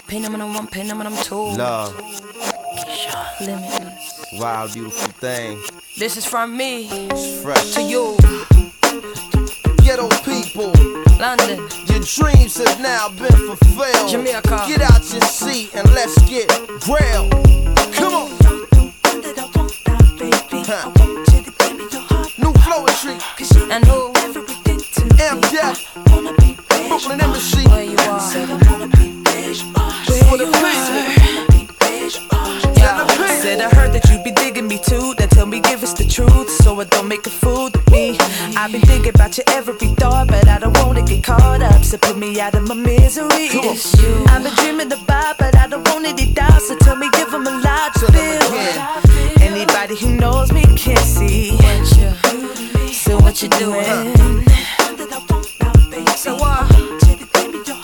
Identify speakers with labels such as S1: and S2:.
S1: pin them and I'm one, pin them and I'm two.
S2: Love.
S1: Limitless.
S2: Wild, beautiful thing.
S1: This is from me.
S2: It's fresh.
S1: To you.
S2: Ghetto people.
S1: London.
S2: Your dreams have now been fulfilled.
S1: Jamaica.
S2: Get out your seat and let's get grilled. Come on. Huh. New Flowetry.
S1: And who?
S2: M-Def. Brooklyn Embassy.
S1: Where you are.
S2: For the
S3: Said I heard that you be digging me too. Then tell me, give us the truth, so it don't make a fool of me. I've been thinking about you every thought, but I don't wanna get caught up, so put me out of my misery.
S1: It's you.
S3: I've been dreaming about, but I don't want any doubt, so tell me, give them a lot to feel. Anybody who knows me can see.
S1: So what you doing?
S3: So what?